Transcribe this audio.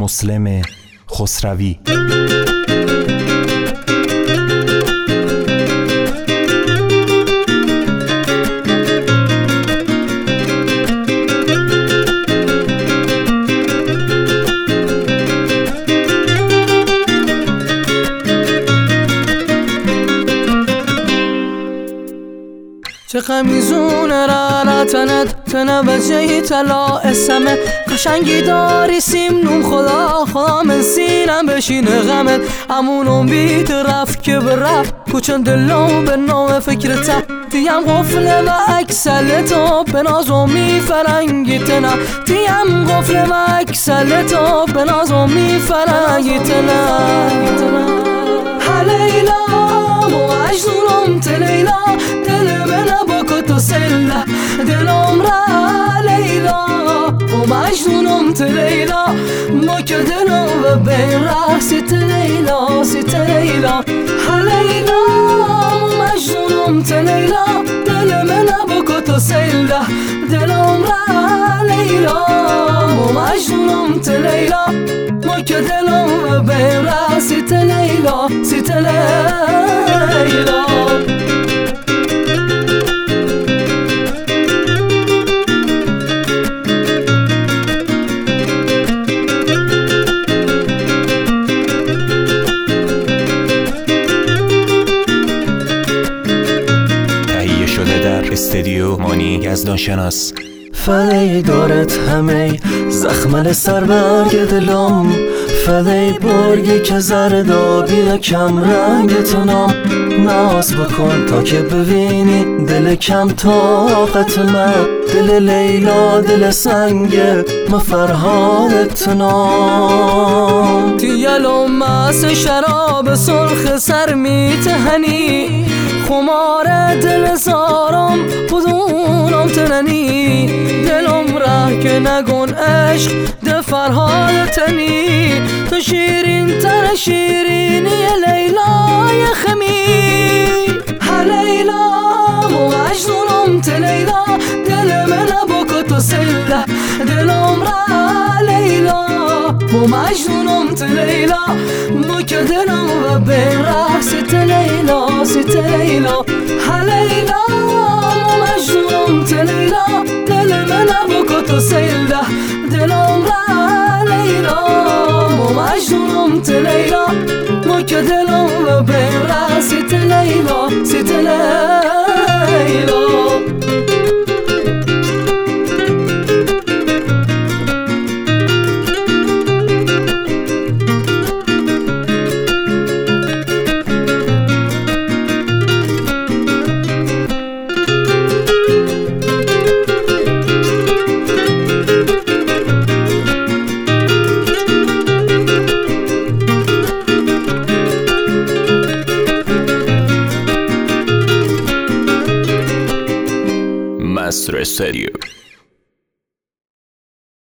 مسلم خسروی. چه قمیزون را تنه وجهی طلا اسمه قشنگی داری سیمنون خدا من سینم بشینه غمت امونم بیت رفت که برفت کوچن دلم به نام فکرته تیم غفله و اکسل تو به نازمی فرنگیتنه تیم غفله و اکسل تو به نازمی فرنگیتنه هلیلا مجنونم تلیلا دلم را لیلا و مجنونم تلیلا ما که دلم و بین راه ست لیلا ست لیلا هلیلا مجنونم تلیلا دل من بکو تو سیلا دلم را لیلا و مجنونم تلیلا ما که دلم و بین راه ست لیلا ست لیلا. استدیو مانی یزدانشناس. فدای دارت همه زخمل سر برگ دلم فدای برگی که زردابی کم رنگ تنم ناز بکن تا که ببینی دل کم طاقت من دل لیلا دل سنگ ما فرهاد تنم تیلو ماس شراب سرخ سر میتهنی خمار دل سارم بدونم تننی دلم راه که نگون عشق ده فرهاد تنی تو شیرین تر شیرینی لیلای خمی هلیلا مجنونم تلیلا دل من بکو تو سله دلم را لیلا مجنونم تلیلا بکو دلم و بین راه ست لیلا ست لیلا هلیلا مجنونم تلیلا دل من بکو تو سله دلم را لیلا مجنونم تلیلا بکو دلم و بین راه ست لیلا ست لیلا. Master Studio.